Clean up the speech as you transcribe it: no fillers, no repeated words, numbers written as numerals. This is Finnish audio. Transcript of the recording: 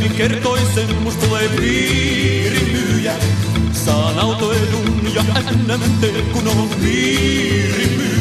niin kertoisen, must tulee piirimyyjä. Saan autoedun ja NMT, kun on piirimyyjä.